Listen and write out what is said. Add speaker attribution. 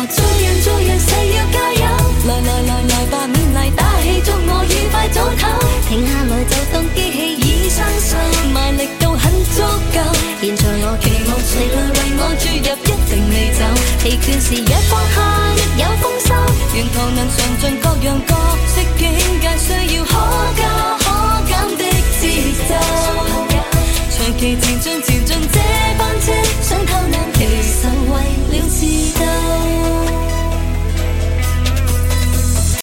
Speaker 1: 做人做人誓要加油，來吧勉勵打氣，祝我愉快早唞。停下來就當機器已生鏽，賣力到很足夠。現在我期望誰來為我注入，一定未走。疲倦時若放下，亦有豐收。沿途能嘗盡各樣角色境界，需要可加可減的節奏。長期前進前進。